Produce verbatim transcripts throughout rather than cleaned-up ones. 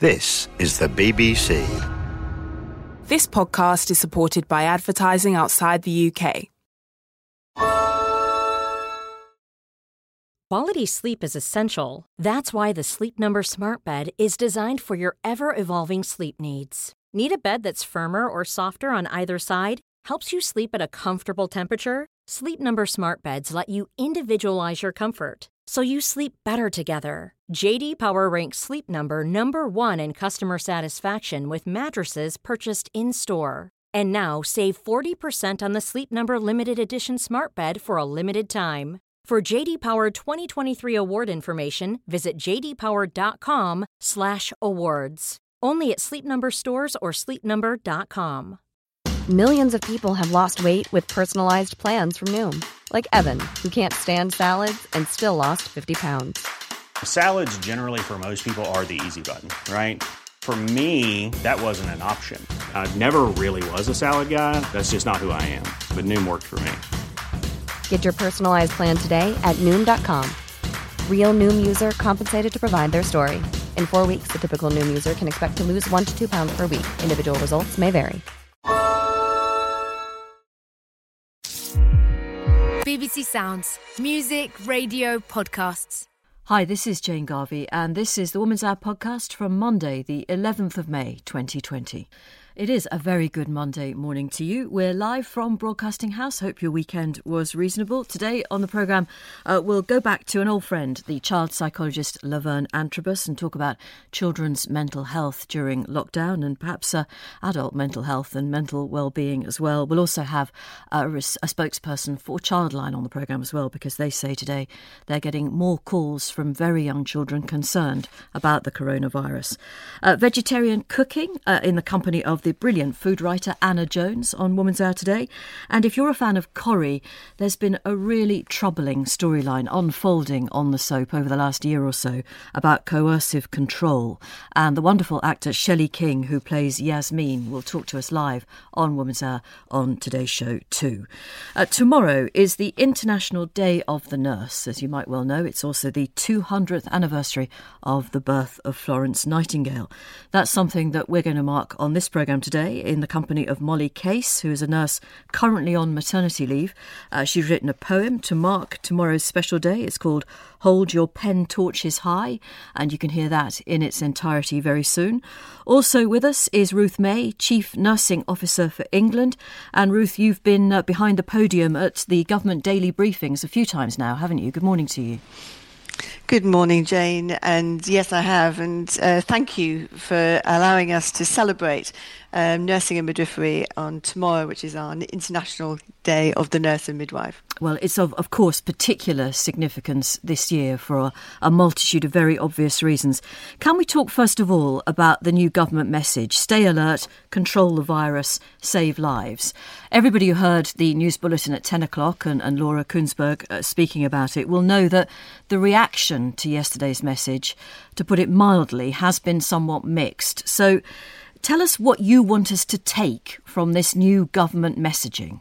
This is the B B C. This podcast is supported by advertising outside the U K. Quality sleep is essential. That's why the Sleep Number Smart Bed is designed for your ever-evolving sleep needs. Need a bed that's firmer or softer on either side? Helps you sleep at a comfortable temperature? Sleep Number Smart Beds let you individualize your comfort, so you sleep better together. J D Power ranks Sleep Number number one in customer satisfaction with mattresses purchased in-store. And now save forty percent on the Sleep Number Limited Edition Smart Bed for a limited time. For J D Power twenty twenty-three award information, visit jdpower.com slash awards. Only at Sleep Number stores or sleep number dot com. Millions of people have lost weight with personalized plans from Noom. Like Evan, who can't stand salads and still lost fifty pounds. Salads generally for most people are the easy button, right? For me, that wasn't an option. I never really was a salad guy. That's just not who I am. But Noom worked for me. Get your personalized plan today at Noom dot com. Real Noom user compensated to provide their story. In four weeks, the typical Noom user can expect to lose one to two pounds per week. Individual results may vary. B B C Sounds. Music, radio, podcasts. Hi, this is Jane Garvey, and this is the Woman's Hour podcast from Monday, the eleventh of May, twenty twenty. It is a very good Monday morning to you. We're live from Broadcasting House. Hope your weekend was reasonable. Today on the programme, uh, we'll go back to an old friend, the child psychologist Laverne Antrobus, and talk about children's mental health during lockdown and perhaps uh, adult mental health and mental well-being as well. We'll also have uh, a spokesperson for Childline on the programme as well, because they say today they're getting more calls from very young children concerned about the coronavirus. Uh, vegetarian cooking uh, in the company of the brilliant food writer Anna Jones on Woman's Hour today. And if you're a fan of Corrie, there's been a really troubling storyline unfolding on the soap over the last year or so about coercive control. And the wonderful actor Shelley King, who plays Yasmin, will talk to us live on Woman's Hour on today's show too. Uh, tomorrow is the International Day of the Nurse. As you might well know, it's also the two hundredth anniversary of the birth of Florence Nightingale. That's something that we're going to mark on this programme today in the company of Molly Case, who is a nurse currently on maternity leave. Uh, she's written a poem to mark tomorrow's special day. It's called Hold Your Pen Torches High, and you can hear that in its entirety very soon. Also with us is Ruth May, Chief Nursing Officer for England. And Ruth, you've been uh, behind the podium at the government daily briefings a few times now, haven't you? Good morning to you. Good morning, Jane. And yes, I have. And uh, thank you for allowing us to celebrate um, nursing and midwifery on tomorrow, which is our International Day of the Nurse and Midwife. Well, it's of, of course, particular significance this year for a, a multitude of very obvious reasons. Can we talk first of all about the new government message? Stay alert, control the virus, save lives. Everybody who heard the news bulletin at ten o'clock and, and Laura Kuenssberg uh, speaking about it will know that the reaction to yesterday's message, to put it mildly, has been somewhat mixed. So tell us what you want us to take from this new government messaging.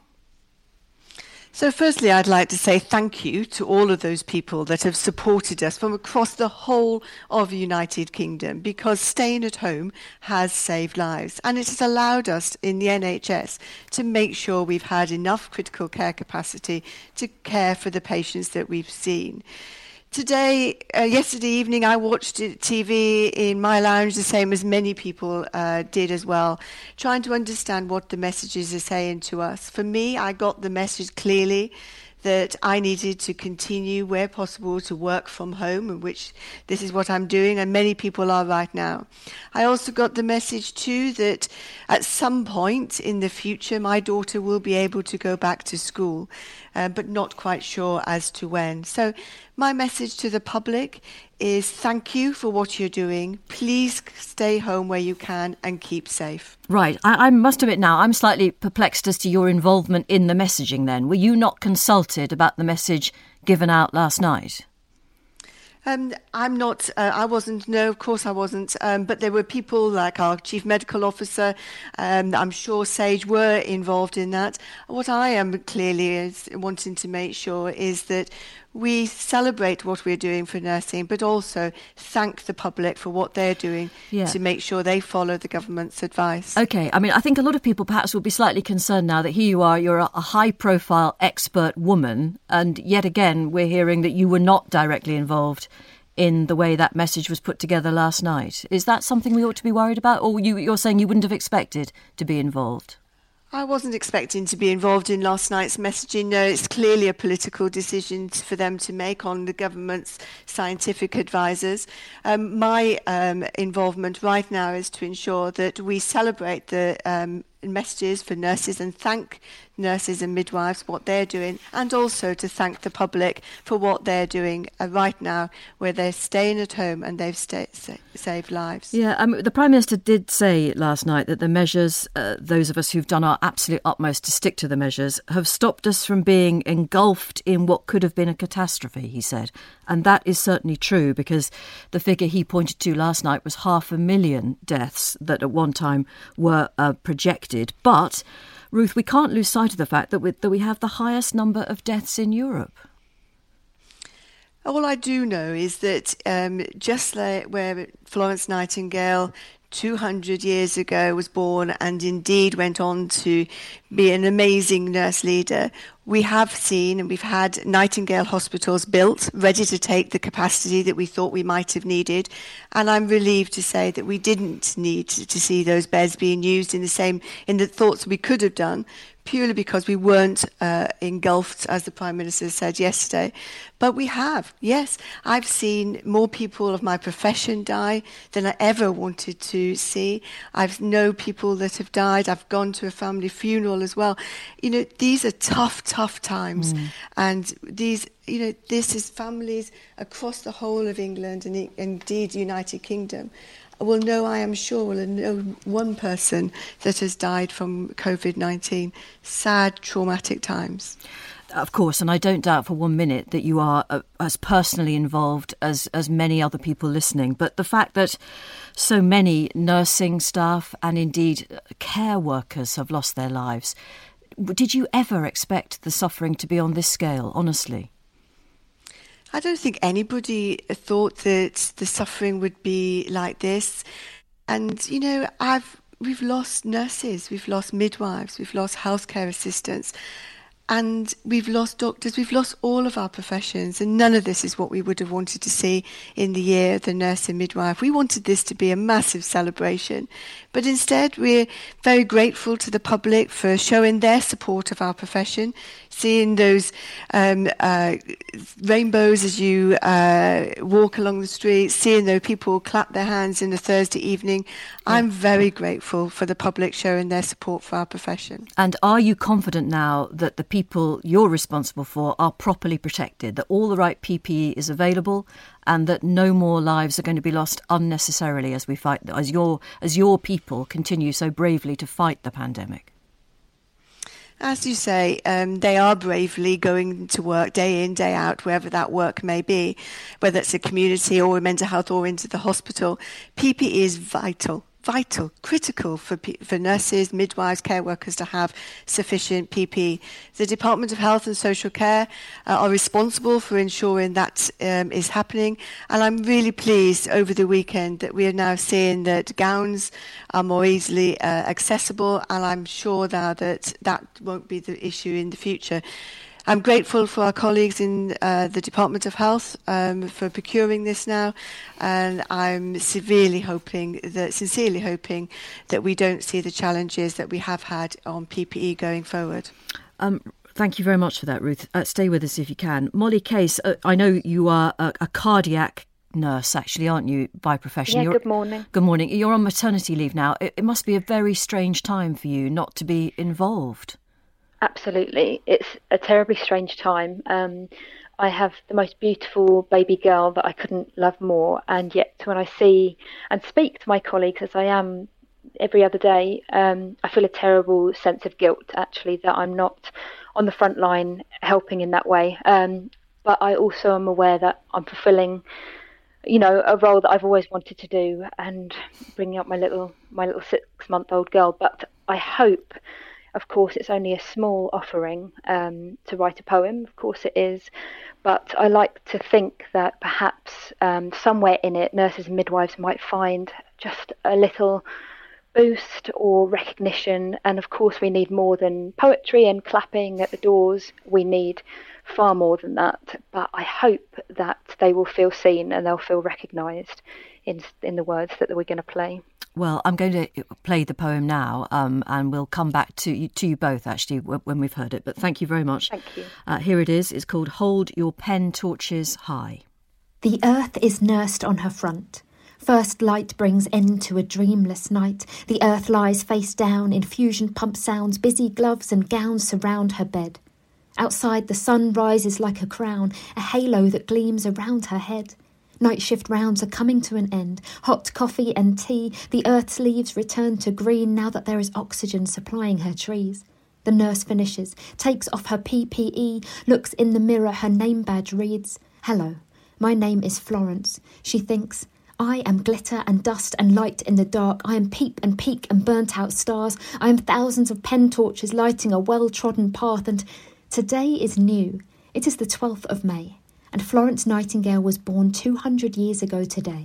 So firstly, I'd like to say thank you to all of those people that have supported us from across the whole of the United Kingdom, because staying at home has saved lives, and it has allowed us in the N H S to make sure we've had enough critical care capacity to care for the patients that we've seen. Today, uh, yesterday evening, I watched T V in my lounge, the same as many people uh, did as well, trying to understand what the messages are saying to us. For me, I got the message clearly that I needed to continue, where possible, to work from home, in which this is what I'm doing, and many people are right now. I also got the message too that at some point in the future, my daughter will be able to go back to school, uh, but not quite sure as to when. So my message to the public is thank you for what you're doing. Please stay home where you can and keep safe. Right. I, I must admit now, I'm slightly perplexed as to your involvement in the messaging then. Were you not consulted about the message given out last night? Um, I'm not, uh, I wasn't, no, of course I wasn't, um, but there were people like our Chief Medical Officer, um, I'm sure Sage were involved in that. What I am clearly is wanting to make sure is that we celebrate what we're doing for nursing, but also thank the public for what they're doing yeah. to make sure they follow the government's advice. OK, I mean, I think a lot of people perhaps will be slightly concerned now that here you are, you're a, a high-profile expert woman, and yet again we're hearing that you were not directly involved in the way that message was put together last night. Is that something we ought to be worried about, or you, you're saying you wouldn't have expected to be involved? I wasn't expecting to be involved in last night's messaging. No, it's clearly a political decision for them to make on the government's scientific advisors. Um, my um, involvement right now is to ensure that we celebrate the um, messages for nurses and thank nurses and midwives what they're doing, and also to thank the public for what they're doing uh, right now, where they're staying at home and they've stay, sa- saved lives. Yeah, um, the Prime Minister did say last night that the measures, uh, those of us who've done our absolute utmost to stick to the measures, have stopped us from being engulfed in what could have been a catastrophe, he said. And that is certainly true, because the figure he pointed to last night was half a million deaths that at one time were uh, projected. But, Ruth, we can't lose sight of the fact that we, that we have the highest number of deaths in Europe. All I do know is that um, just like where Florence Nightingale two hundred years ago was born and indeed went on to be an amazing nurse leader, we have seen and we've had Nightingale hospitals built, ready to take the capacity that we thought we might have needed. And I'm relieved to say that we didn't need to see those beds being used in the same, in the thoughts we could have done, purely because we weren't uh, engulfed, as the Prime Minister said yesterday. But we have, yes. I've seen more people of my profession die than I ever wanted to see. I've know people that have died. I've gone to a family funeral as well. You know, these are tough, tough times. Mm. And these, you know, this is families across the whole of England and indeed United Kingdom will know, I am sure, will know one person that has died from COVID nineteen. Sad, traumatic times. Of course, and I don't doubt for one minute that you are uh, as personally involved as, as many other people listening. But the fact that so many nursing staff and indeed care workers have lost their lives, did you ever expect the suffering to be on this scale, honestly? I don't think anybody thought that the suffering would be like this. And, you know, I've we've lost nurses, we've lost midwives, we've lost healthcare assistants, and we've lost doctors, we've lost all of our professions, and none of this is what we would have wanted to see in the year of the nurse and midwife. We wanted this to be a massive celebration, but instead we're very grateful to the public for showing their support of our profession, seeing those um, uh, rainbows as you uh, walk along the street, seeing those people clap their hands in a Thursday evening. Yeah. I'm very grateful for the public showing their support for our profession. And are you confident now that the people you're responsible for are properly protected, that all the right P P E is available, and that no more lives are going to be lost unnecessarily as we fight, as your as your people continue so bravely to fight the pandemic? As you say, um, they are bravely going to work day in, day out, wherever that work may be, whether it's a community or mental health or into the hospital. P P E is vital. Vital, critical for for nurses, midwives, care workers to have sufficient P P E. The Department of Health and Social Care uh, are responsible for ensuring that um, is happening, and I'm really pleased over the weekend that we are now seeing that gowns are more easily uh, accessible, and I'm sure now that that won't be the issue in the future. I'm grateful for our colleagues in uh, the Department of Health um, for procuring this now, and I'm severely hoping that, sincerely hoping that we don't see the challenges that we have had on P P E going forward. Um, thank you very much for that, Ruth. Uh, stay with us if you can. Molly Case, uh, I know you are a, a cardiac nurse, actually, aren't you, by profession? Yeah, You're, good morning. Good morning. You're on maternity leave now. It, it must be a very strange time for you not to be involved. Absolutely. It's a terribly strange time. Um, I have the most beautiful baby girl that I couldn't love more. And yet when I see and speak to my colleagues, as I am every other day, um, I feel a terrible sense of guilt, actually, that I'm not on the front line helping in that way. Um, but I also am aware that I'm fulfilling, you know, a role that I've always wanted to do and bringing up my little, my little six-month-old girl. But I hope Of course, it's only a small offering um, to write a poem. Of course it is. But I like to think that perhaps um, somewhere in it, nurses and midwives might find just a little boost or recognition. And of course, we need more than poetry and clapping at the doors. We need far more than that. But I hope that they will feel seen and they'll feel recognised in in the words that we're going to play. Well, I'm going to play the poem now, um, and we'll come back to you, to you both, actually, when we've heard it. But thank you very much. Thank you. Uh, here it is. It's called Hold Your Pen Torches High. The earth is nursed on her front. First light brings end to a dreamless night. The earth lies face down, infusion pump sounds, busy gloves and gowns surround her bed. Outside the sun rises like a crown, a halo that gleams around her head. Night shift rounds are coming to an end. Hot coffee and tea, the earth's leaves return to green now that there is oxygen supplying her trees. The nurse finishes, takes off her P P E, looks in the mirror, her name badge reads, "Hello, my name is Florence." She thinks, "I am glitter and dust and light in the dark. I am peep and peak and burnt out stars. I am thousands of pen torches lighting a well-trodden path, and today is new. It is the twelfth of May. And Florence Nightingale was born two hundred years ago today."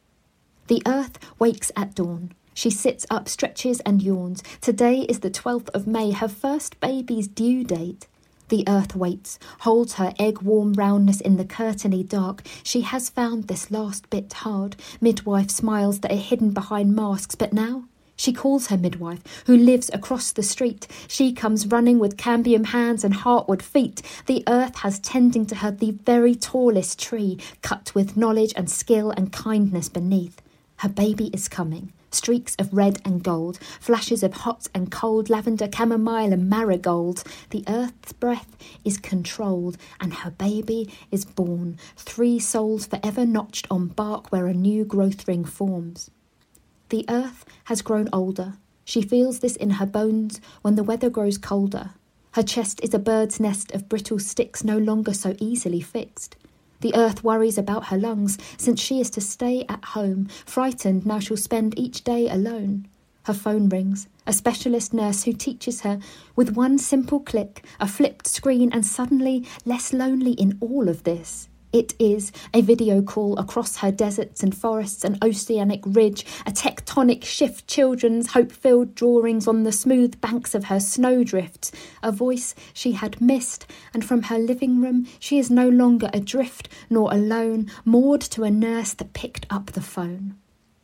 The earth wakes at dawn. She sits up, stretches and yawns. Today is the twelfth of May, her first baby's due date. The earth waits, holds her egg-warm roundness in the curtainy dark. She has found this last bit hard. Midwife smiles that are hidden behind masks, but now she calls her midwife, who lives across the street. She comes running with cambium hands and heartward feet. The earth has tending to her the very tallest tree, cut with knowledge and skill and kindness beneath. Her baby is coming. Streaks of red and gold, flashes of hot and cold, lavender, chamomile and marigolds. The earth's breath is controlled, and her baby is born. Three souls forever notched on bark where a new growth ring forms. The earth has grown older. She feels this in her bones when the weather grows colder. Her chest is a bird's nest of brittle sticks, no longer so easily fixed. The earth worries about her lungs, since she is to stay at home. Frightened, now she'll spend each day alone. Her phone rings, a specialist nurse who teaches her, with one simple click, a flipped screen, and suddenly less lonely in all of this. It is a video call across her deserts and forests and oceanic ridge, a tectonic shift, children's hope-filled drawings on the smooth banks of her snowdrifts, a voice she had missed, and from her living room she is no longer adrift nor alone, moored to a nurse that picked up the phone.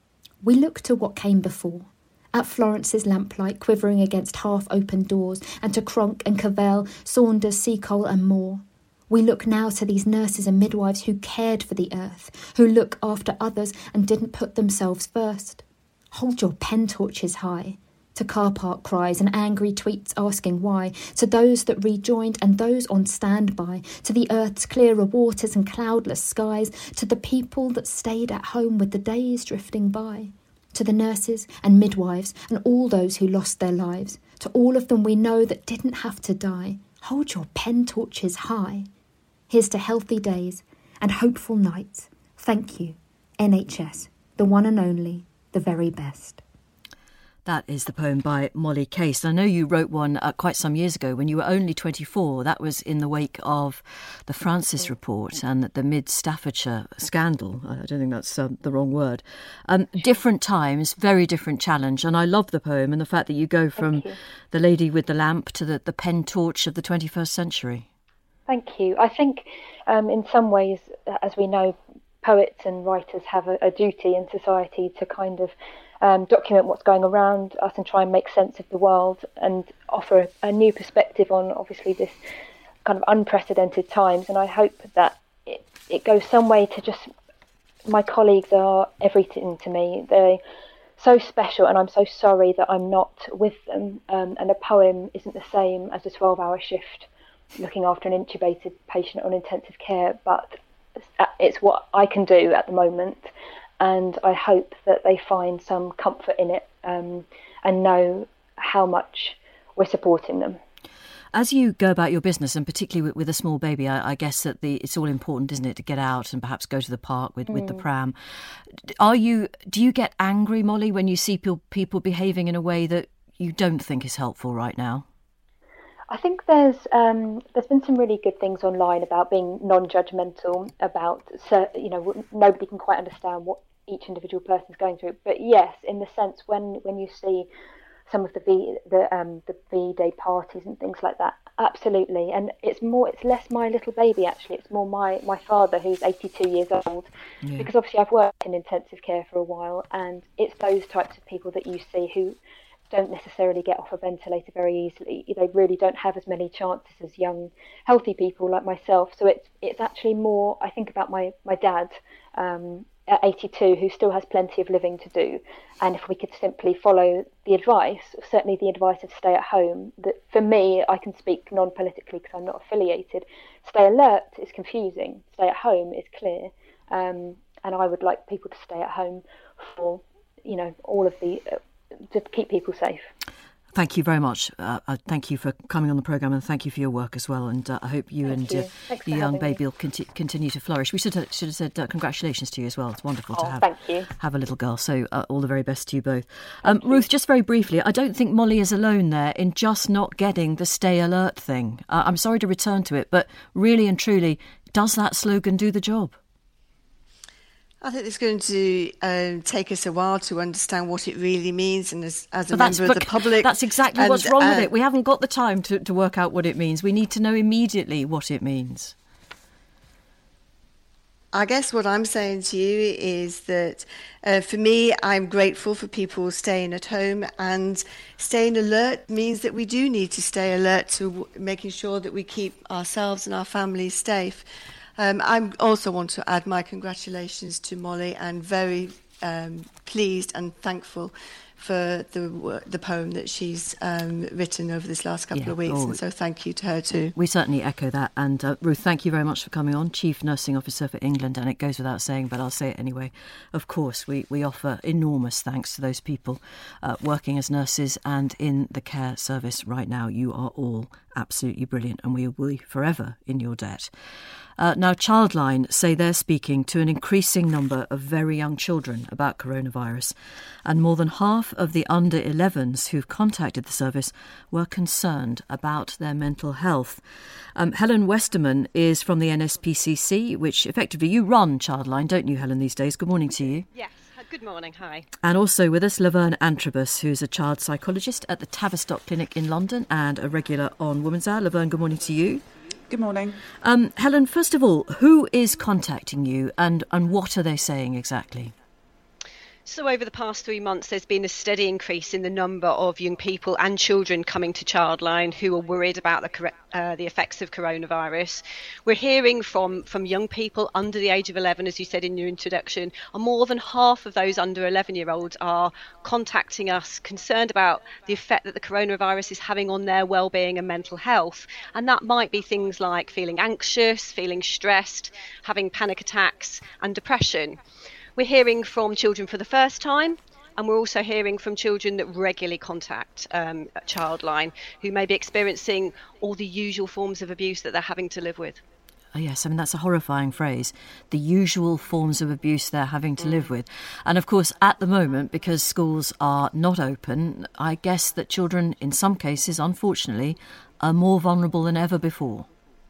We look to what came before, at Florence's lamplight quivering against half-open doors, and to Cronk and Cavell, Saunders, Seacole and more. We look now to these nurses and midwives who cared for the earth, who look after others and didn't put themselves first. Hold your pen torches high. To car park cries and angry tweets asking why, to those that rejoined and those on standby, to the earth's clearer waters and cloudless skies, to the people that stayed at home with the days drifting by, to the nurses and midwives and all those who lost their lives, to all of them we know that didn't have to die. Hold your pen torches high. Here's to healthy days and hopeful nights. Thank you, N H S, the one and only, the very best. That is the poem by Molly Case. I know you wrote one uh, quite some years ago when you were only twenty-four. That was in the wake of the Francis report and the Mid Staffordshire scandal. I don't think that's uh, the wrong word. Um, different times, very different challenge. And I love the poem and the fact that you go from the lady with the lamp to the, the pen torch of the twenty-first century. Thank you. I think um, in some ways, as we know, poets and writers have a, a duty in society to kind of um, document what's going around us and try and make sense of the world and offer a, a new perspective on obviously this kind of unprecedented times. And I hope that it, it goes some way to just, my colleagues are everything to me. They're so special, and I'm so sorry that I'm not with them. Um, and a poem isn't the same as a twelve-hour shift looking after an intubated patient on intensive care, but it's what I can do at the moment, and I hope that they find some comfort in it um, and know how much we're supporting them. As you go about your business, and particularly with, with a small baby, I, I guess that the it's all important, isn't it, to get out and perhaps go to the park with, mm. with the pram. Are you? Do you get angry, Molly, when you see people, people behaving in a way that you don't think is helpful right now? I think there's um, there's been some really good things online about being non-judgmental, about, you know, nobody can quite understand what each individual person is going through. But yes, in the sense when, when you see some of the V the um the V Day parties and things like that, absolutely. And it's more it's less my little baby actually. It's more my my father, who's eighty-two years old, yeah. Because obviously I've worked in intensive care for a while, and it's those types of people that you see who don't necessarily get off a ventilator very easily. They really don't have as many chances as young, healthy people like myself. So it's it's actually more, I think about my, my dad um, at eighty-two, who still has plenty of living to do. And if we could simply follow the advice, certainly the advice of stay at home, that for me, I can speak non-politically because I'm not affiliated. Stay alert is confusing. Stay at home is clear. Um, and I would like people to stay at home for, you know, all of the... Uh, to keep people safe. Thank you very much. Uh, uh, thank you for coming on the programme, and thank you for your work as well. And uh, I hope you thank and you. Uh, your young baby me. will conti- continue to flourish. We should have, should have said uh, congratulations to you as well. It's wonderful oh, to have, thank you. have a little girl. So uh, all the very best to you both. Um, Ruth, just very briefly, I don't think Molly is alone there in just not getting the stay alert thing. Uh, I'm sorry to return to it, but really and truly, does that slogan do the job? I think it's going to um, take us a while to understand what it really means, and as, as a but member of the public... That's exactly and, what's wrong uh, with it. We haven't got the time to, to work out what it means. We need to know immediately what it means. I guess what I'm saying to you is that uh, for me, I'm grateful for people staying at home, and staying alert means that we do need to stay alert to w- making sure that we keep ourselves and our families safe. Um, I also want to add my congratulations to Molly, and very um, pleased and thankful for the the poem that she's um, written over this last couple yeah. of weeks. Oh, and so thank you to her too. We certainly echo that. And uh, Ruth, thank you very much for coming on, Chief Nursing Officer for England. And it goes without saying, but I'll say it anyway. Of course, we, we offer enormous thanks to those people uh, working as nurses and in the care service right now. You are all absolutely brilliant, and we will be forever in your debt. Uh, now, Childline say they're speaking to an increasing number of very young children about coronavirus, and more than half of the under elevens who've contacted the service were concerned about their mental health. Um, Helen Westerman is from the N S P C C, which effectively you run Childline, don't you, Helen, these days? Good morning to you. Yes. Good morning, hi. And also with us, Laverne Antrobus, who's a child psychologist at the Tavistock Clinic in London and a regular on Woman's Hour. Laverne, good morning to you. Good morning. Um, Helen, first of all, who is contacting you, and, and what are they saying exactly? So over the past three months, there's been a steady increase in the number of young people and children coming to Childline who are worried about the uh, the effects of coronavirus. We're hearing from, from young people under the age of eleven, as you said in your introduction, and more than half of those under eleven-year-olds are contacting us concerned about the effect that the coronavirus is having on their well-being and mental health. And that might be things like feeling anxious, feeling stressed, having panic attacks and depression. We're hearing from children for the first time, and we're also hearing from children that regularly contact um, Childline, who may be experiencing all the usual forms of abuse that they're having to live with. Oh, yes, I mean, that's a horrifying phrase, the usual forms of abuse they're having to mm. live with. And of course, at the moment, because schools are not open, I guess that children, in some cases, unfortunately, are more vulnerable than ever before.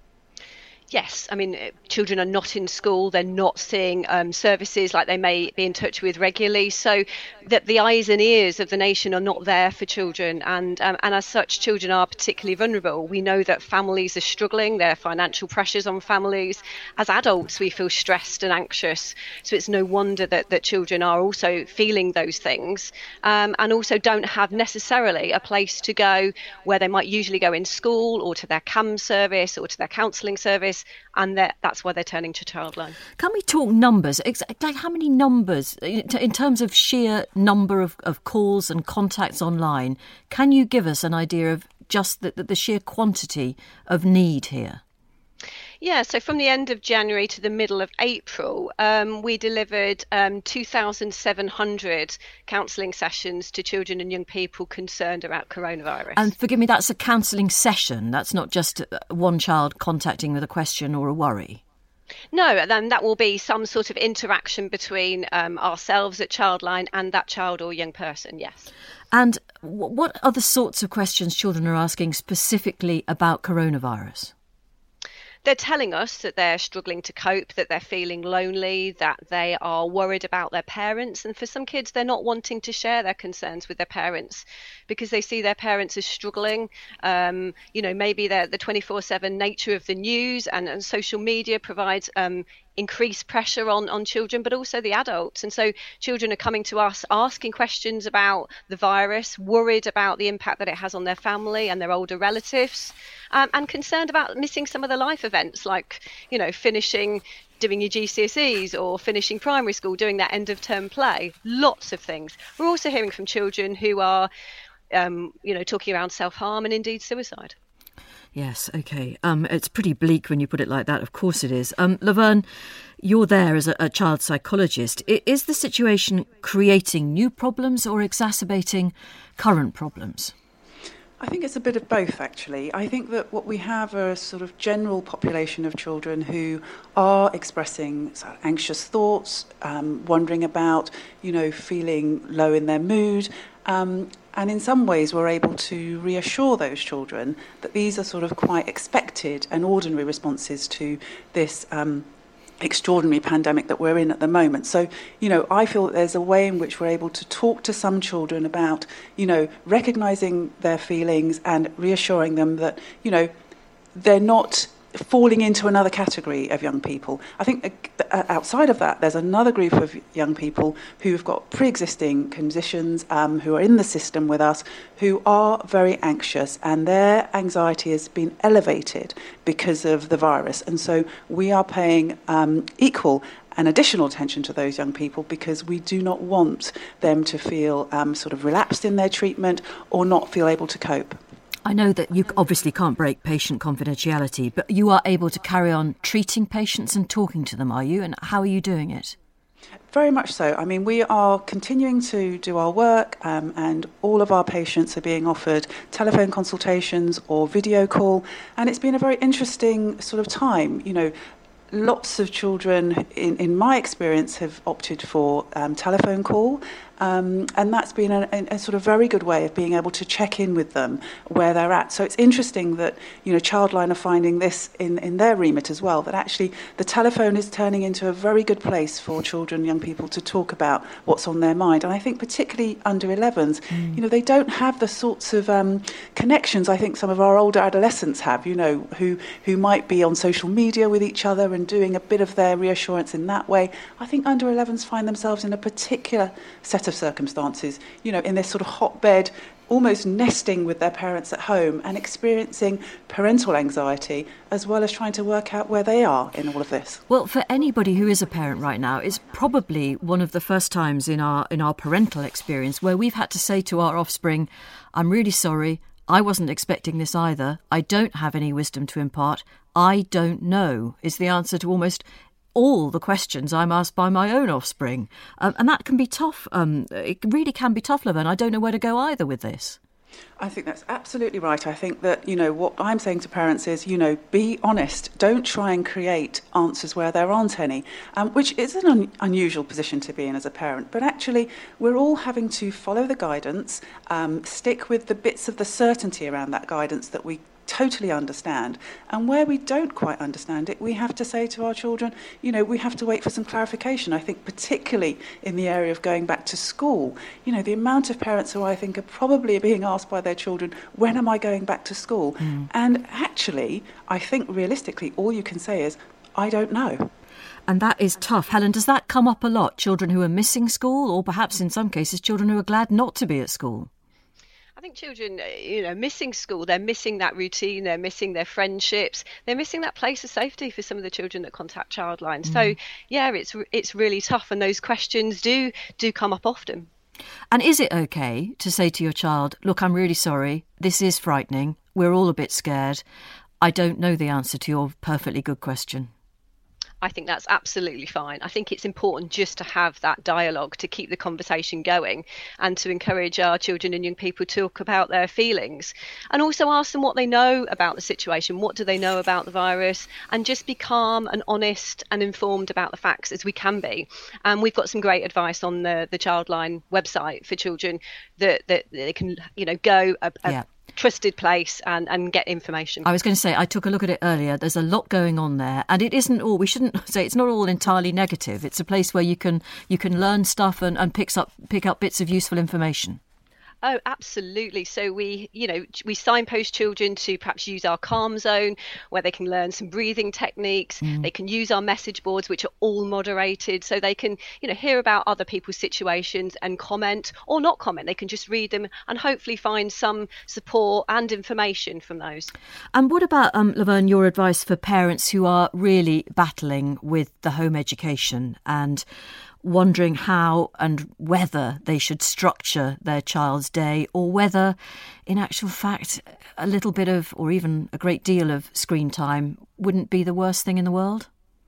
Yes, I mean, children are not in school, they're not seeing um, services like they may be in touch with regularly, so that the eyes and ears of the nation are not there for children, and um, and as such, children are particularly vulnerable. We know that families are struggling, there are financial pressures on families. As adults, we feel stressed and anxious, so it's no wonder that, that children are also feeling those things, um, and also don't have necessarily a place to go where they might usually go in school, or to their C A M service, or to their counselling service. And that's why they're turning to Childline. Can we talk numbers? Exactly how many numbers, in terms of sheer number of, of calls and contacts online, can you give us an idea of just the, the sheer quantity of need here? Yeah, so from the end of January to the middle of April, um, we delivered um, two thousand seven hundred counselling sessions to children and young people concerned about coronavirus. And forgive me, that's a counselling session. That's not just one child contacting with a question or a worry. No, then that will be some sort of interaction between um, ourselves at Childline and that child or young person, yes. And what are the sorts of questions children are asking specifically about coronavirus? They're telling us that they're struggling to cope, that they're feeling lonely, that they are worried about their parents. And for some kids, they're not wanting to share their concerns with their parents because they see their parents as struggling. Um, you know, maybe the twenty-four seven nature of the news and, and social media provides um, increased pressure on, on children, but also the adults. And so children are coming to us asking questions about the virus, worried about the impact that it has on their family and their older relatives, um, and concerned about missing some of the life events like, you know, finishing doing your G C S Es or finishing primary school, doing that end of term play, lots of things. We're also hearing from children who are, um, you know, talking around self-harm and indeed suicide. Yes, OK. Um, it's pretty bleak when you put it like that. Of course it is. Um, Laverne, you're there as a, a child psychologist. Is the situation creating new problems or exacerbating current problems? I think it's a bit of both, actually. I think that what we have are a sort of general population of children who are expressing sort of anxious thoughts, um, wondering about, you know, feeling low in their mood. Um, and in some ways, we're able to reassure those children that these are sort of quite expected and ordinary responses to this um, extraordinary pandemic that we're in at the moment. So, you know, I feel that there's a way in which we're able to talk to some children about, you know, recognising their feelings and reassuring them that, you know, they're not falling into another category of young people. I think uh, outside of that, there's another group of young people who've got pre-existing conditions, um, who are in the system with us, who are very anxious, and their anxiety has been elevated because of the virus. And so we are paying um, equal and additional attention to those young people because we do not want them to feel um, sort of relapsed in their treatment or not feel able to cope. I know that you obviously can't break patient confidentiality, but you are able to carry on treating patients and talking to them, are you? And how are you doing it? Very much so. I mean, we are continuing to do our work um, and all of our patients are being offered telephone consultations or video call. And it's been a very interesting sort of time, you know. Lots of children, in, in my experience, have opted for um, telephone call. Um, and that's been a, a sort of very good way of being able to check in with them where they're at. So it's interesting that, you know, Childline are finding this in, in their remit as well, that actually the telephone is turning into a very good place for children, young people to talk about what's on their mind. And I think particularly under elevens, mm. you know, they don't have the sorts of um, connections I think some of our older adolescents have, you know, who, who might be on social media with each other and doing a bit of their reassurance in that way. I think under elevens find themselves in a particular set of circumstances, you know, in this sort of hotbed, almost nesting with their parents at home and experiencing parental anxiety as well as trying to work out where they are in all of this. Well, for anybody who is a parent right now, it's probably one of the first times in our in our parental experience where we've had to say to our offspring, I'm really sorry, I wasn't expecting this either, I don't have any wisdom to impart, I don't know, is the answer to almost all the questions I'm asked by my own offspring. Um, and that can be tough. Um, it really can be tough, Laverne. I don't know where to go either with this. I think that's absolutely right. I think that, you know, what I'm saying to parents is, you know, be honest. Don't try and create answers where there aren't any, um, which is an un- unusual position to be in as a parent. But actually, we're all having to follow the guidance, um, stick with the bits of the certainty around that guidance that we totally understand, and where we don't quite understand it, we have to say to our children, you know, we have to wait for some clarification. I think particularly in the area of going back to school, you know, the amount of parents who I think are probably being asked by their children, when am I going back to school? Mm. And actually, I think realistically, all you can say is, I don't know. And that is tough. Helen, does that come up a lot? Children who are missing school, or perhaps in some cases, children who are glad not to be at school? I think children, you know, missing school, they're missing that routine, they're missing their friendships, they're missing that place of safety for some of the children that contact Childline. Mm. So, yeah, it's it's really tough, and those questions do do come up often. And is it okay to say to your child, look, I'm really sorry, this is frightening, we're all a bit scared, I don't know the answer to your perfectly good question? I think that's absolutely fine. I think it's important just to have that dialogue, to keep the conversation going, and to encourage our children and young people to talk about their feelings, and also ask them what they know about the situation. What do they know about the virus? And just be calm and honest and informed about the facts as we can be. And we've got some great advice on the, the Childline website for children that, that they can, you know, go a, a yeah. trusted place and, and get information. I was going to say, I took a look at it earlier. There's a lot going on there, and it isn't all, we shouldn't say it's not all entirely negative. It's a place where you can you can learn stuff and, and picks up pick up bits of useful information. Oh, absolutely. So we, you know, we signpost children to perhaps use our Calm Zone, where they can learn some breathing techniques. Mm. They can use our message boards, which are all moderated, so they can, you know, hear about other people's situations and comment or not comment. They can just read them and hopefully find some support and information from those. And what about, um, Laverne, your advice for parents who are really battling with the home education and wondering how and whether they should structure their child's day, or whether, in actual fact, a little bit of, or even a great deal of screen time wouldn't be the worst thing in the world?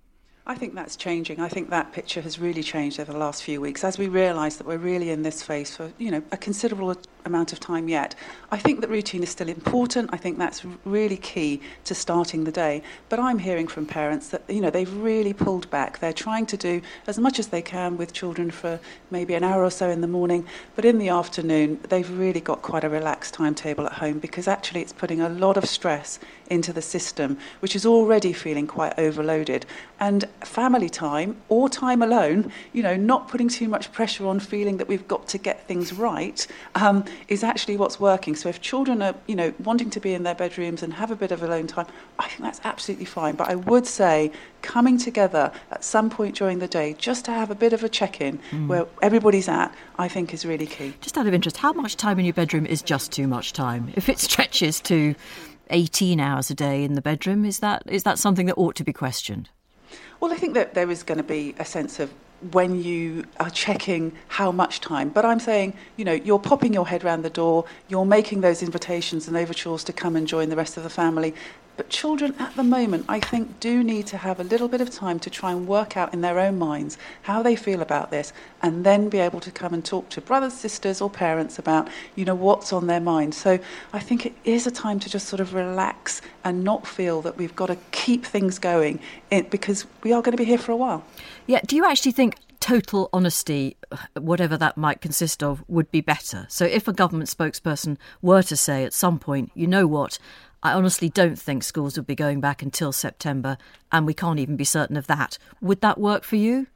I think that's changing. I think that picture has really changed over the last few weeks as we realise that we're really in this phase for, you know, a considerable amount of time yet. I think that routine is still important. I think that's really key to starting the day. But I'm hearing from parents that, you know, they've really pulled back. They're trying to do as much as they can with children for maybe an hour or so in the morning, but in the afternoon they've really got quite a relaxed timetable at home, because actually it's putting a lot of stress into the system, which is already feeling quite overloaded. And family time or time alone, you know, not putting too much pressure on feeling that we've got to get things right, um, is actually what's working. So if children are, you know, wanting to be in their bedrooms and have a bit of alone time, I think that's absolutely fine. But I would say coming together at some point during the day just to have a bit of a check-in mm. where everybody's at, I think is really key. Just out of interest, how much time in your bedroom is just too much time? If it stretches to eighteen hours a day in the bedroom, is that is that something that ought to be questioned? Well, I think that there is going to be a sense of when you are checking how much time. But I'm saying, you know, you're popping your head round the door, you're making those invitations and overtures to come and join the rest of the family. But children at the moment, I think, do need to have a little bit of time to try and work out in their own minds how they feel about this, and then be able to come and talk to brothers, sisters or parents about, you know, what's on their mind. So I think it is a time to just sort of relax and not feel that we've got to keep things going, in, because we are going to be here for a while. Yeah, do you actually think total honesty, whatever that might consist of, would be better? So if a government spokesperson were to say at some point, you know what, I honestly don't think schools would be going back until September, and we can't even be certain of that. Would that work for you?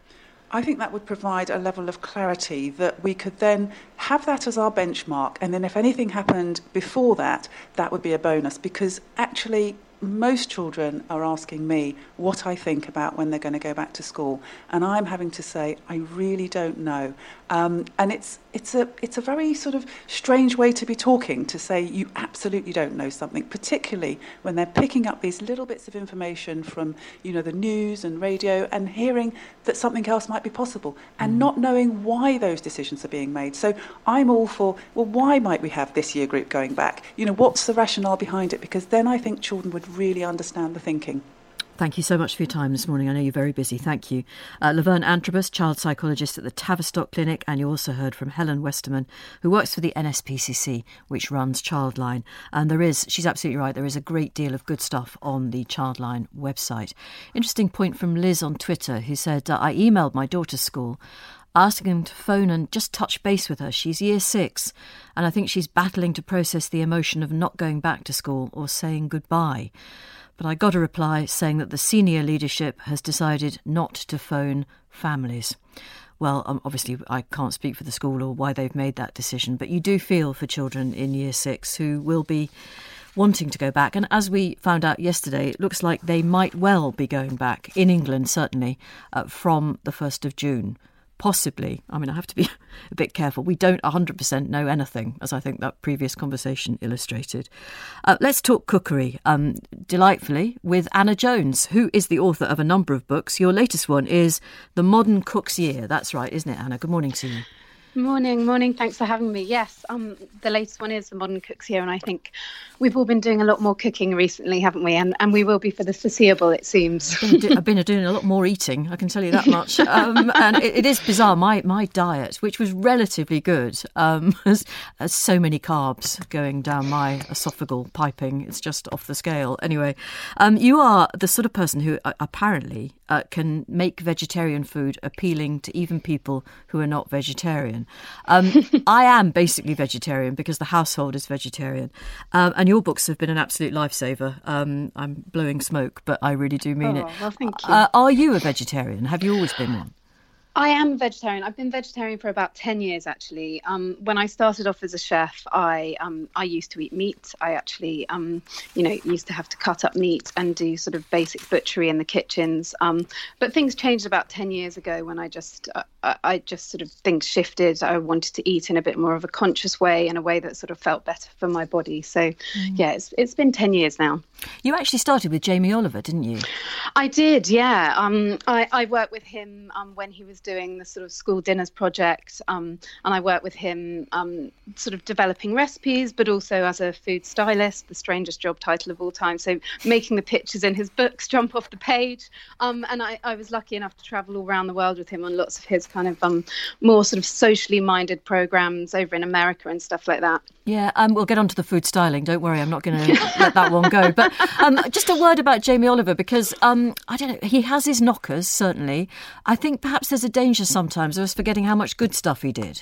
I think that would provide a level of clarity that we could then have that as our benchmark. And then if anything happened before that, that would be a bonus, because actually most children are asking me what I think about when they're going to go back to school, and I'm having to say I really don't know. Um, and it's it's a it's a very sort of strange way to be talking, to say you absolutely don't know something, particularly when they're picking up these little bits of information from, you know, the news and radio, and hearing that something else might be possible, and not knowing why those decisions are being made. So I'm all for, well, why might we have this year group going back? You know, what's the rationale behind it? Because then I think children would really understand the thinking. Thank you so much for your time this morning. I know you're very busy. Thank you. Uh, Laverne Antrobus, child psychologist at the Tavistock Clinic, and you also heard from Helen Westerman, who works for the N S P C C, which runs Childline. And there is, she's absolutely right, there is a great deal of good stuff on the Childline website. Interesting point from Liz on Twitter, who said, uh, I emailed my daughter's school asking them to phone and just touch base with her. She's year six, and I think she's battling to process the emotion of not going back to school or saying goodbye. But I got a reply saying that the senior leadership has decided not to phone families. Well, um, obviously I can't speak for the school or why they've made that decision, but you do feel for children in year six who will be wanting to go back. And as we found out yesterday, it looks like they might well be going back, in England certainly, uh, from the first of June. Possibly. I mean, I have to be a bit careful. We don't one hundred percent know anything, as I think that previous conversation illustrated. Uh, let's talk cookery, um, delightfully, with Anna Jones, who is the author of a number of books. Your latest one is The Modern Cook's Year. That's right, isn't it, Anna? Good morning to you. Morning, morning. Thanks for having me. Yes, um, the latest one is The Modern Cooks Here, and I think we've all been doing a lot more cooking recently, haven't we? And and we will be for the foreseeable, it seems. I've been, do- I've been doing a lot more eating, I can tell you that much. Um, and it, it is bizarre. My my diet, which was relatively good, um, has, has so many carbs going down my esophageal piping. It's just off the scale. Anyway, um, you are the sort of person who uh, apparently uh, can make vegetarian food appealing to even people who are not vegetarian. Um, I am basically vegetarian because the household is vegetarian. Um, and your books have been an absolute lifesaver. Um, I'm blowing smoke, but I really do mean oh, it. Well, thank you. Uh, are you a vegetarian? Have you always been one? I am a vegetarian. I've been vegetarian for about ten years, actually. Um, when I started off as a chef, I um, I used to eat meat. I actually, um, you know, used to have to cut up meat and do sort of basic butchery in the kitchens. Um, but things changed about ten years ago when I just, uh, I, I just sort of, things shifted. I wanted to eat in a bit more of a conscious way, in a way that sort of felt better for my body. So, mm. yeah, it's it's been ten years now. You actually started with Jamie Oliver, didn't you? I did, yeah. Um, I, I worked with him um, when he was doing the sort of school dinners project, um, and I worked with him um, sort of developing recipes, but also as a food stylist, the strangest job title of all time. So making the pictures in his books jump off the page. Um, and I, I was lucky enough to travel all around the world with him on lots of his kind of um, more sort of socially minded programs over in America and stuff like that. Yeah, um, we'll get on to the food styling. Don't worry, I'm not going to let that one go. But um, just a word about Jamie Oliver, because, um, I don't know, he has his knockers, certainly. I think perhaps there's a danger sometimes of us forgetting how much good stuff he did.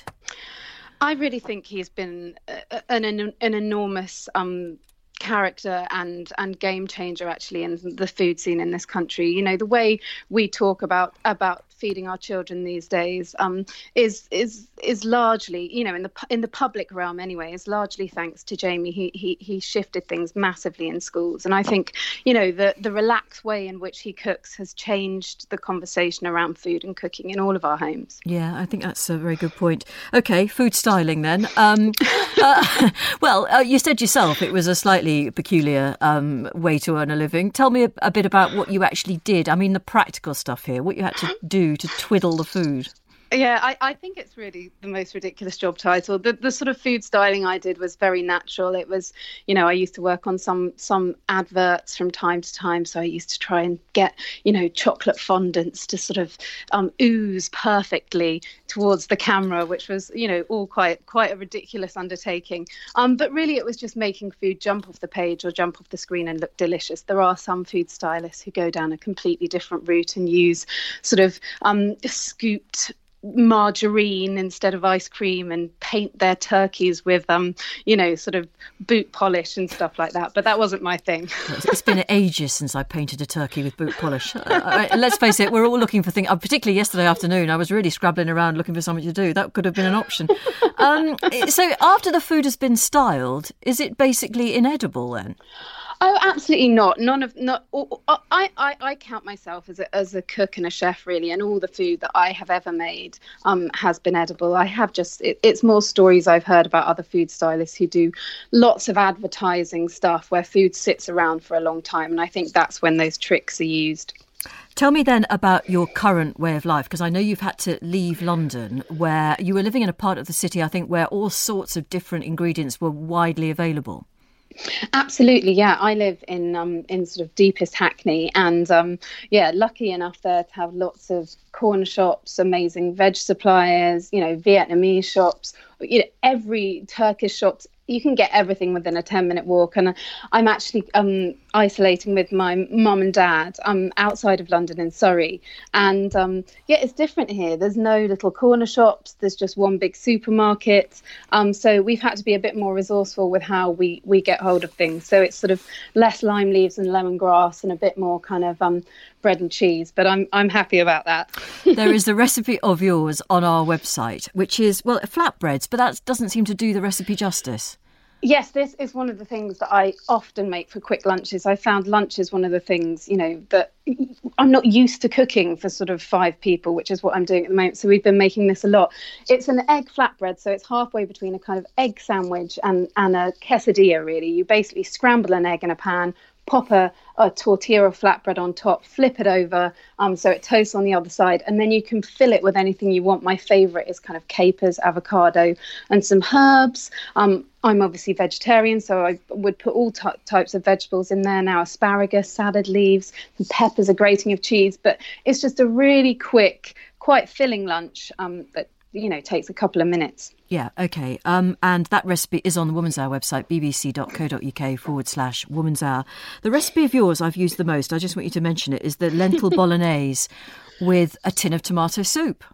I really think he's been an, an, an enormous um, character and, and game changer, actually, in the food scene in this country. You know, the way we talk about about feeding our children these days um, is is is largely, you know, in the in the public realm anyway, is largely thanks to Jamie. He he he shifted things massively in schools, and I think, you know, the the relaxed way in which he cooks has changed the conversation around food and cooking in all of our homes. Yeah, I think that's a very good point. Okay, food styling then. Um, uh, well, uh, you said yourself it was a slightly peculiar um, way to earn a living. Tell me a, a bit about what you actually did. I mean, the practical stuff here, what you had to do to twiddle the food. Yeah, I, I think it's really the most ridiculous job title. The the sort of food styling I did was very natural. It was, you know, I used to work on some some adverts from time to time. So I used to try and get, you know, chocolate fondants to sort of um, ooze perfectly towards the camera, which was, you know, all quite quite a ridiculous undertaking. Um, but really, it was just making food jump off the page or jump off the screen and look delicious. There are some food stylists who go down a completely different route and use sort of um, scooped margarine instead of ice cream and paint their turkeys with um you know sort of boot polish and stuff like that, but that wasn't my thing. It's been ages since I painted a turkey with boot polish. Uh, let's face it, we're all looking for things, uh, particularly yesterday afternoon I was really scrabbling around looking for something to do. That could have been an option. Um so after the food has been styled, is it basically inedible then? Oh, absolutely not. None of not. I, I, I count myself as a as a cook and a chef, really, and all the food that I have ever made um, has been edible. I have just it, it's more stories I've heard about other food stylists who do lots of advertising stuff where food sits around for a long time, and I think that's when those tricks are used. Tell me then about your current way of life, because I know you've had to leave London, where you were living in a part of the city, I think, where all sorts of different ingredients were widely available. Absolutely, yeah. I live in um in sort of deepest Hackney, and um yeah, lucky enough there to have lots of corner shops, amazing veg suppliers, you know, Vietnamese shops, you know, every Turkish shops. You can get everything within a ten minute walk. And I'm actually um, isolating with my mum and dad um, outside of London in Surrey. And um, yeah, it's different here. There's no little corner shops. There's just one big supermarket. Um, so we've had to be a bit more resourceful with how we, we get hold of things. So it's sort of less lime leaves and lemongrass and a bit more kind of um, bread and cheese. But I'm I'm happy about that. There is a recipe of yours on our website, which is, well, flatbreads, but that doesn't seem to do the recipe justice. Yes, this is one of the things that I often make for quick lunches. I found lunch is one of the things, you know, that I'm not used to cooking for sort of five people, which is what I'm doing at the moment. So we've been making this a lot. It's an egg flatbread, so it's halfway between a kind of egg sandwich and, and a quesadilla, really. You basically scramble an egg in a pan, pop a, a tortilla or flatbread on top, flip it over um, so it toasts on the other side, and then you can fill it with anything you want. My favourite is kind of capers, avocado, and some herbs. Um, I'm obviously vegetarian, so I would put all t- types of vegetables in there now, asparagus, salad leaves, some peppers, a grating of cheese. But it's just a really quick, quite filling lunch um, that, you know, takes a couple of minutes. Yeah, OK. Um, and that recipe is on the Woman's Hour website, bbc.co.uk forward slash Woman's Hour. The recipe of yours I've used the most, I just want you to mention it, is the lentil bolognese with a tin of tomato soup.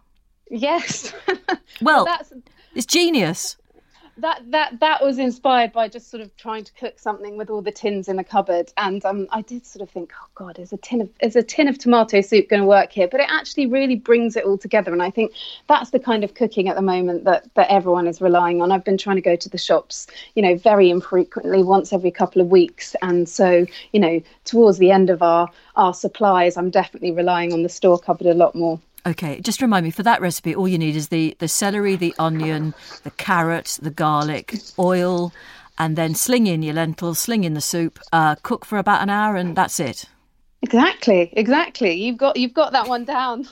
Yes. Well, well that's... it's genius. That that that was inspired by just sort of trying to cook something with all the tins in the cupboard, and um, I did sort of think, oh God, is a tin of is a tin of tomato soup going to work here? But it actually really brings it all together, and I think that's the kind of cooking at the moment that that everyone is relying on. I've been trying to go to the shops, you know, very infrequently, once every couple of weeks, and so you know, towards the end of our our supplies, I'm definitely relying on the store cupboard a lot more. OK, just remind me, for that recipe, all you need is the, the celery, the onion, the carrot, the garlic, oil, and then sling in your lentils, sling in the soup, uh, cook for about an hour, and that's it. Exactly, exactly. You've got you've got that one down.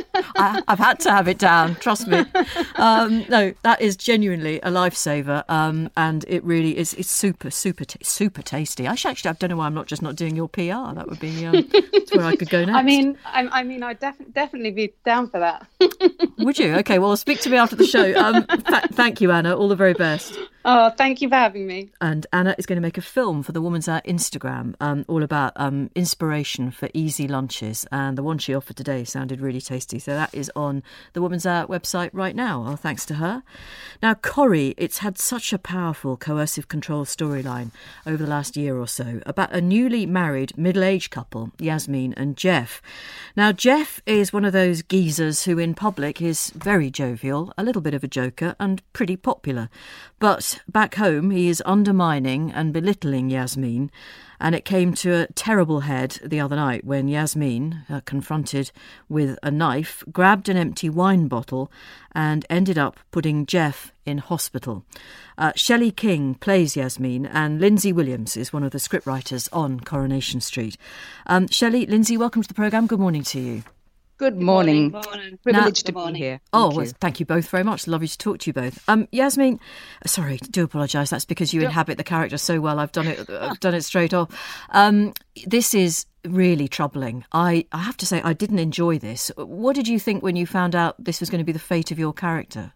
I, I've had to have it down, trust me. Um, no, that is genuinely a lifesaver, um, and it really is. It's super, super, t- super tasty. I should actually, I don't know why I'm not just not doing your P R. That would be um, that's where I could go next. I mean, I, I mean, I'd def- definitely be down for that. Would you? Okay, well, speak to me after the show. Um, th- thank you, Anna. All the very best. Oh, thank you for having me. And Anna is going to make a film for the Woman's Hour Instagram, um, all about um, inspiration for easy lunches. And the one she offered today sounded really tasty. So that is on the Woman's Hour website right now. Well, thanks to her. Now, Corrie, it's had such a powerful coercive control storyline over the last year or so about a newly married middle-aged couple, Yasmin and Jeff. Now, Jeff is one of those geezers who in public is very jovial, a little bit of a joker and pretty popular. But back home, he is undermining and belittling Yasmin, and it came to a terrible head the other night when Yasmin, uh, confronted with a knife, grabbed an empty wine bottle and ended up putting Jeff in hospital. Uh, Shelley King plays Yasmin, and Lindsay Williams is one of the scriptwriters on Coronation Street. Um, Shelley, Lindsay, welcome to the programme. Good morning to you. Good morning. Good morning. Privileged now, to be here. Thank oh, you. Well, thank you both very much. Lovely to talk to you both. Um, Yasmin, sorry, do apologise. That's because you inhabit the character so well. I've done it. I've done it straight off. Um, this is really troubling. I, I have to say, I didn't enjoy this. What did you think when you found out this was going to be the fate of your character?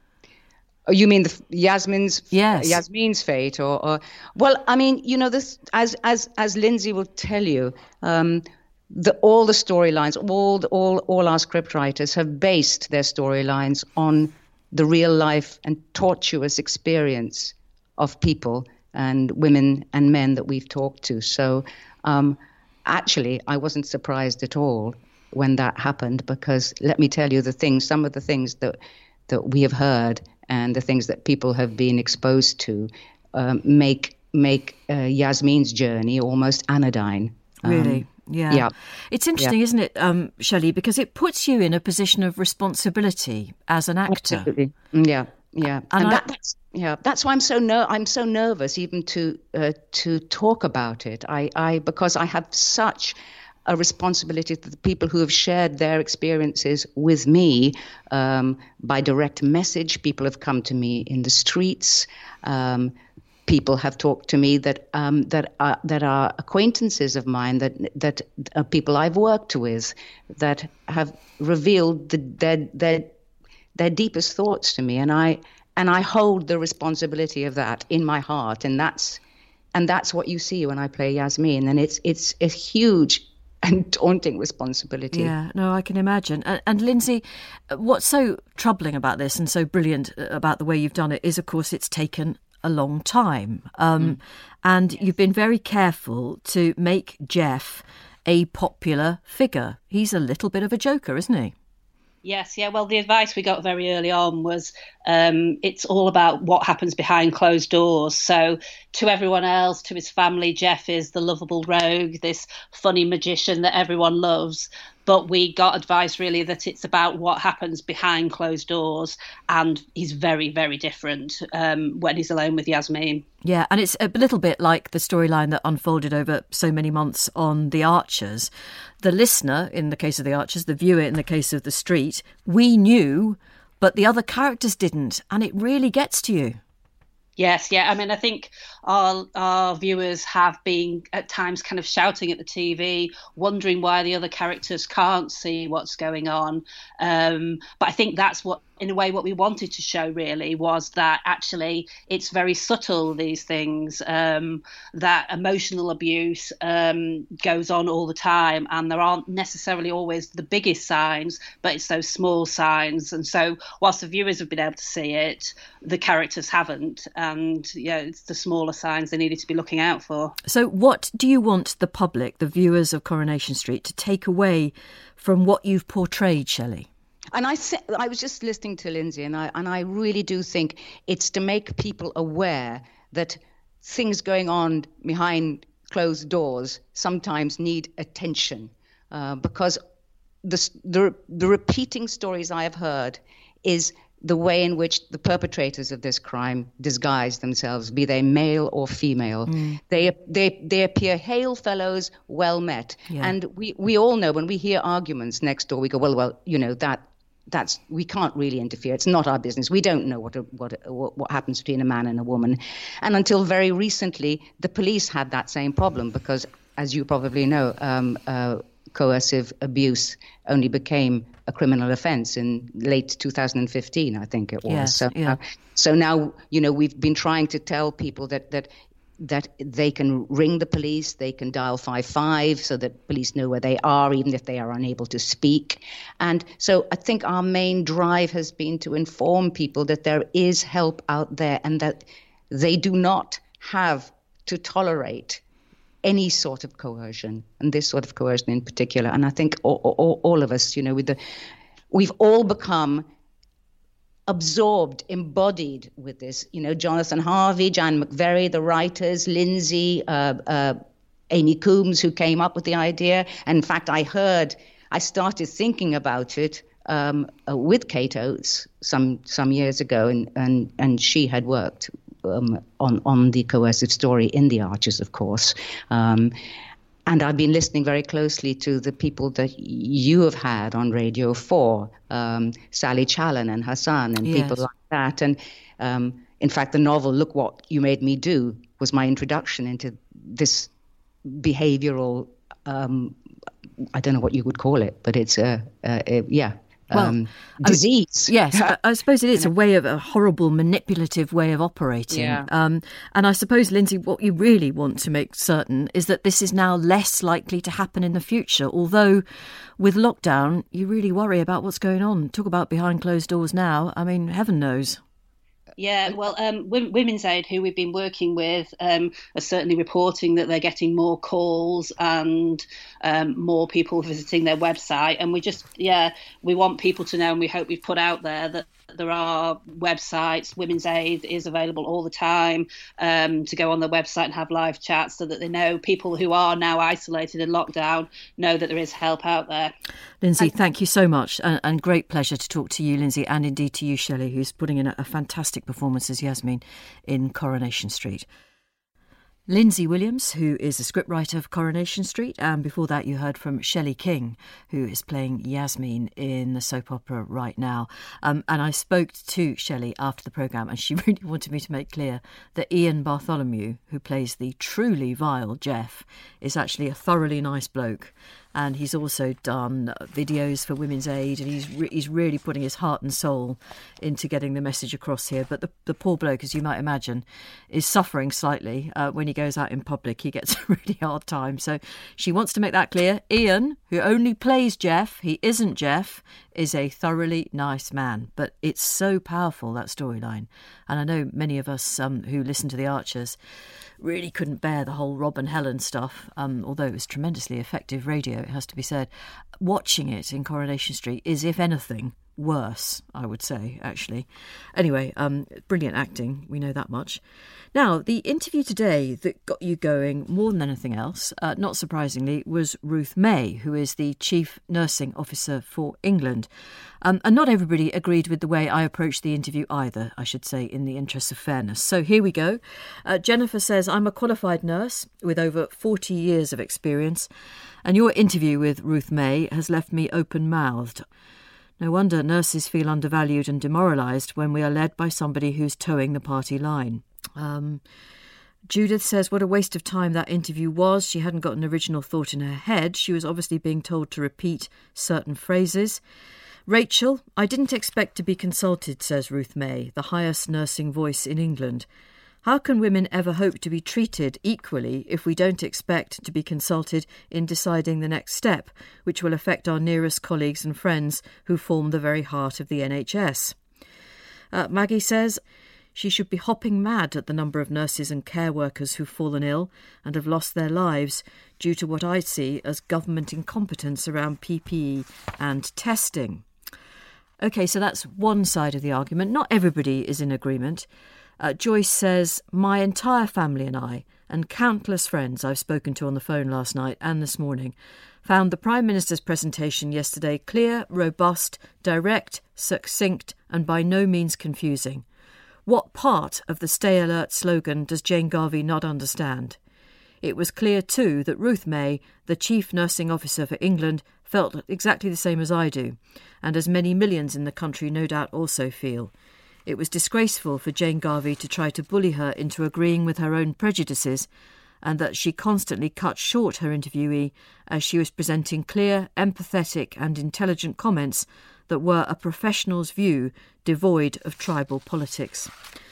Oh, you mean the Yasmin's? Yes. Yasmin's fate, or, or well, I mean, you know, this as as as Lindsay will tell you. Um, The, all the storylines, all all all our scriptwriters have based their storylines on the real life and tortuous experience of people and women and men that we've talked to. So um, actually, I wasn't surprised at all when that happened, because let me tell you the things, some of the things that that we have heard and the things that people have been exposed to um, make make uh, Yasmin's journey almost anodyne. Really? Um, Yeah. yeah. It's interesting, yeah. isn't it, um, Shelley, because it puts you in a position of responsibility as an actor. Absolutely. Yeah, yeah. And, and I, that, that's yeah, that's why I'm so ner- I'm so nervous even to uh, to talk about it. I, I because I have such a responsibility to the people who have shared their experiences with me um, by direct message. People have come to me in the streets. Um, People have talked to me that um, that are, that are acquaintances of mine, that that are people I've worked with, that have revealed the, their their their deepest thoughts to me, and I and I hold the responsibility of that in my heart, and that's and that's what you see when I play Yasmin, and it's it's a huge and daunting responsibility. Yeah, no, I can imagine. And, and Lindsay, what's so troubling about this and so brilliant about the way you've done it is, of course, it's taken a long time. Um, mm. And yes. You've been very careful to make Jeff a popular figure. He's a little bit of a joker, isn't he? Yes, yeah. Well, the advice we got very early on was um, it's all about what happens behind closed doors. So to everyone else, to his family, Jeff is the lovable rogue, this funny magician that everyone loves. but we got advice really that it's about what happens behind closed doors, and he's very, very different um, when he's alone with Yasmin. Yeah, and it's a little bit like the storyline that unfolded over so many months on The Archers. The listener, in the case of The Archers, the viewer in the case of The Street, we knew, but the other characters didn't, and it really gets to you. Yes, yeah. I mean, I think our our viewers have been at times kind of shouting at the T V, wondering why the other characters can't see what's going on. Um, but I think that's what, in a way, what we wanted to show really was that actually it's very subtle, these things, um, that emotional abuse um, goes on all the time, and there aren't necessarily always the biggest signs, but it's those small signs. And so whilst the viewers have been able to see it, the characters haven't. And yeah, it's the smaller signs they needed to be looking out for. So what do you want the public, the viewers of Coronation Street, to take away from what you've portrayed, Shelley? And I, I was just listening to Lindsay, and I and I really do think it's to make people aware that things going on behind closed doors sometimes need attention, uh, because the, the the repeating stories I have heard is the way in which the perpetrators of this crime disguise themselves, be they male or female. Mm. They they they appear hail fellows, well met. Yeah. And we, we all know when we hear arguments next door, we go, well, well, you know, that that's we can't really interfere. It's not our business. We don't know what a, what a, what happens between a man and a woman. And until very recently, the police had that same problem because, as you probably know, um, uh, coercive abuse only became a criminal offence in late two thousand fifteen, I think it was. Yes, so, yeah. uh, so now, you know, we've been trying to tell people that that that they can ring the police, they can dial five five so that police know where they are, even if they are unable to speak. And so I think our main drive has been to inform people that there is help out there and that they do not have to tolerate any sort of coercion, and this sort of coercion in particular. And I think all, all, all of us, you know, with the, we've all become absorbed, embodied with this. You know, Jonathan Harvey, Jan McVery, the writers, Lindsay, uh, uh, Amy Coombs, who came up with the idea. And in fact, I heard, I started thinking about it um, uh, with Kate Oates some some years ago, and and and she had worked Um, on, on the coercive story in The Archers, of course. Um, and I've been listening very closely to the people that you have had on Radio four, um, Sally Challen and Hassan and Yes. people like that. And um, in fact, the novel, Look What You Made Me Do, was my introduction into this behavioral, um, I don't know what you would call it, but it's a, a, a yeah, Well, um, disease. I, yes, I, I suppose it is a way of a horrible, manipulative way of operating. Yeah. Um, and I suppose, Lindsay, what you really want to make certain is that this is now less likely to happen in the future. Although with lockdown, you really worry about what's going on. Talk about behind closed doors now. I mean, heaven knows. Yeah, well, um, Women's Aid, who we've been working with, um, are certainly reporting that they're getting more calls and um, more people visiting their website. And we just, yeah, we want people to know, and we hope we've put out there that there are websites. Women's Aid is available all the time um, to go on their website and have live chats so that they know, people who are now isolated in lockdown know that there is help out there. Lindsay, and- thank you so much, and, and great pleasure to talk to you, Lindsay, and indeed to you, Shelley, who's putting in a, a fantastic performance as Yasmin in Coronation Street. Lindsay Williams, who is a scriptwriter of Coronation Street, and before that you heard from Shelley King, who is playing Yasmin in the soap opera right now. Um, and I spoke to Shelley after the programme, and she really wanted me to make clear that Ian Bartholomew, who plays the truly vile Jeff, is actually a thoroughly nice bloke. And he's also done videos for Women's Aid, and he's re- he's really putting his heart and soul into getting the message across here. But the, the poor bloke, as you might imagine, is suffering slightly uh, when he goes out in public. He gets a really hard time. So she wants to make that clear. Ian, who only plays Jeff, he isn't Jeff, is a thoroughly nice man. But it's so powerful, that storyline. And I know many of us um, who listen to The Archers really couldn't bear the whole Rob and Helen stuff, um, although it was tremendously effective radio, it has to be said. Watching it in Coronation Street is, if anything, worse, I would say, actually. Anyway, um, brilliant acting, we know that much. Now, the interview today that got you going more than anything else, uh, not surprisingly, was Ruth May, who is the Chief Nursing Officer for England. Um, and not everybody agreed with the way I approached the interview either, I should say, in the interest of fairness. So here we go. Uh, Jennifer says, I'm a qualified nurse with over forty years of experience, and your interview with Ruth May has left me open-mouthed. No wonder nurses feel undervalued and demoralised when we are led by somebody who's towing the party line. Um, Judith says, what a waste of time that interview was. She hadn't got an original thought in her head. She was obviously being told to repeat certain phrases. Rachel, I didn't expect to be consulted, says Ruth May, the highest nursing voice in England. How can women ever hope to be treated equally if we don't expect to be consulted in deciding the next step, which will affect our nearest colleagues and friends who form the very heart of the N H S? Uh, Maggie says she should be hopping mad at the number of nurses and care workers who've fallen ill and have lost their lives due to what I see as government incompetence around P P E and testing. OK, so that's one side of the argument. Not everybody is in agreement. Uh, Joyce says, my entire family and I, and countless friends I've spoken to on the phone last night and this morning, found the Prime Minister's presentation yesterday clear, robust, direct, succinct, and by no means confusing. What part of the Stay Alert slogan does Jane Garvey not understand? It was clear, too, that Ruth May, the Chief Nursing Officer for England, felt exactly the same as I do, and as many millions in the country no doubt also feel. It was disgraceful for Jane Garvey to try to bully her into agreeing with her own prejudices, and that she constantly cut short her interviewee as she was presenting clear, empathetic and intelligent comments that were a professional's view devoid of tribal politics.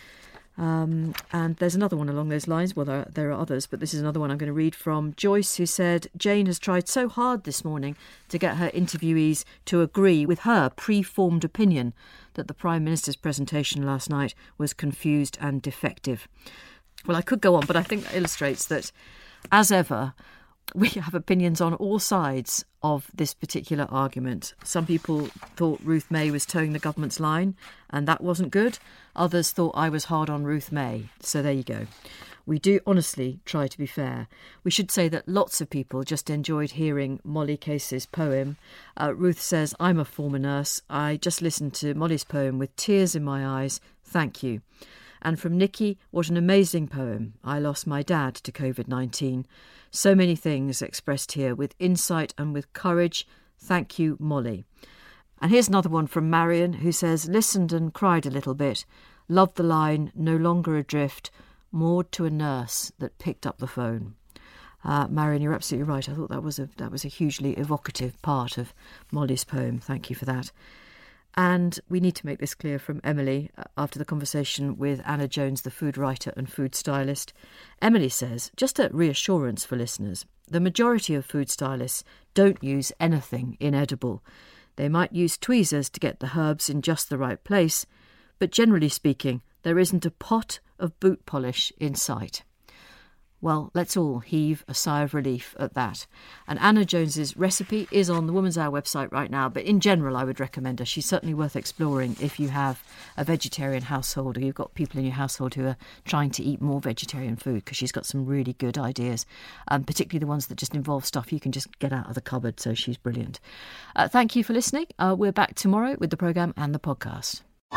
Um, and there's another one along those lines. Well, there, there are others, but this is another one I'm going to read from Joyce, who said, Jane has tried so hard this morning to get her interviewees to agree with her pre-formed opinion that the Prime Minister's presentation last night was confused and defective. Well, I could go on, but I think that illustrates that, as ever, we have opinions on all sides of this particular argument. Some people thought Ruth May was towing the government's line, and that wasn't good. Others thought I was hard on Ruth May. So there you go. We do honestly try to be fair. We should say that lots of people just enjoyed hearing Molly Case's poem. Uh, Ruth says, I'm a former nurse. I just listened to Molly's poem with tears in my eyes. Thank you. And from Nikki, what an amazing poem. I lost my dad to covid nineteen. So many things expressed here with insight and with courage. Thank you, Molly. And here's another one from Marion, who says, listened and cried a little bit. Loved the line, no longer adrift, moored to a nurse that picked up the phone. Uh, Marion, you're absolutely right. I thought that was a that was a hugely evocative part of Molly's poem. Thank you for that. And we need to make this clear from Emily after the conversation with Anna Jones, the food writer and food stylist. Emily says, just a reassurance for listeners, the majority of food stylists don't use anything inedible. They might use tweezers to get the herbs in just the right place, but generally speaking, there isn't a pot of boot polish in sight. Well, let's all heave a sigh of relief at that. And Anna Jones's recipe is on the Woman's Hour website right now, but in general I would recommend her. She's certainly worth exploring if you have a vegetarian household or you've got people in your household who are trying to eat more vegetarian food, because she's got some really good ideas, um, particularly the ones that just involve stuff you can just get out of the cupboard, so she's brilliant. Uh, thank you for listening. Uh, we're back tomorrow with the programme and the podcast.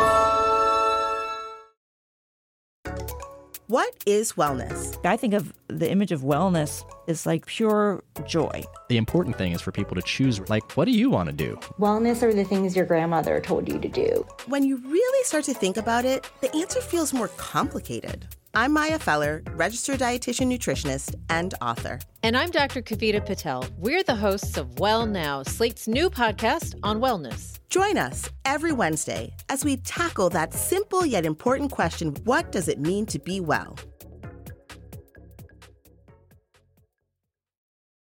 What is wellness? I think of the image of wellness as like pure joy. The important thing is for people to choose, like, what do you want to do? Wellness are the things your grandmother told you to do. When you really start to think about it, the answer feels more complicated. I'm Maya Feller, registered dietitian nutritionist and author. And I'm Doctor Kavita Patel. We're the hosts of Well Now, Slate's new podcast on wellness. Join us every Wednesday as we tackle that simple yet important question, what does it mean to be well?